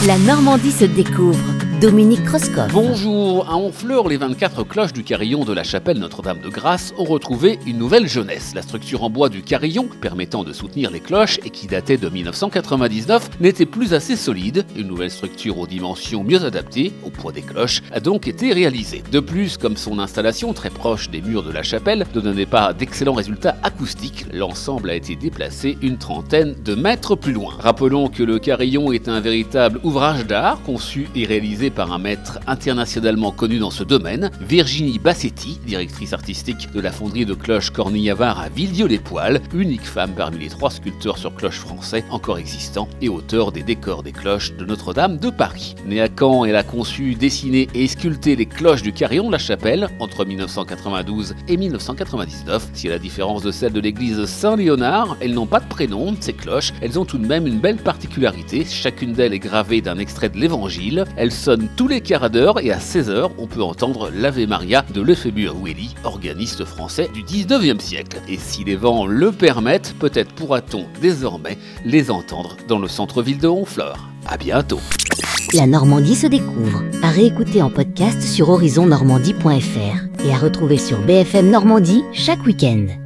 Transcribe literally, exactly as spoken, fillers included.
La Normandie se découvre. Dominique Kreuskopf. Bonjour, à Honfleur, les vingt-quatre cloches du carillon de la chapelle Notre-Dame-de-Grâce ont retrouvé une nouvelle jeunesse. La structure en bois du carillon, permettant de soutenir les cloches et qui datait de dix-neuf cent quatre-vingt-dix-neuf, n'était plus assez solide. Une nouvelle structure aux dimensions mieux adaptées au poids des cloches a donc été réalisée. De plus, comme son installation très proche des murs de la chapelle ne donnait pas d'excellents résultats acoustiques, l'ensemble a été déplacé une trentaine de mètres plus loin. Rappelons que le carillon est un véritable ouvrage d'art conçu et réalisé par un maître internationalement connu dans ce domaine, Virginie Bassetti, directrice artistique de la fonderie de cloches Cornille-Avare à Villedieu-les-Poêles, unique femme parmi les trois sculpteurs sur cloches français encore existants et auteur des décors des cloches de Notre-Dame de Paris. Née à Caen, elle a conçu, dessiné et sculpté les cloches du carillon de la chapelle entre dix-neuf cent quatre-vingt-douze et dix-neuf cent quatre-vingt-dix-neuf. Si à la différence de celle de l'église Saint-Léonard, elles n'ont pas de prénom, ces cloches, elles ont tout de même une belle particularité. Chacune d'elles est gravée d'un extrait de l'Évangile. Elles sonnent tous les quarts d'heure et à seize heures, on peut entendre l'Ave Maria de Lefébure Willy, organiste français du dix-neuvième siècle. Et si les vents le permettent, peut-être pourra-t-on désormais les entendre dans le centre-ville de Honfleur. À bientôt. La Normandie se découvre. À réécouter en podcast sur horizon normandie point f r et à retrouver sur B F M Normandie chaque week-end.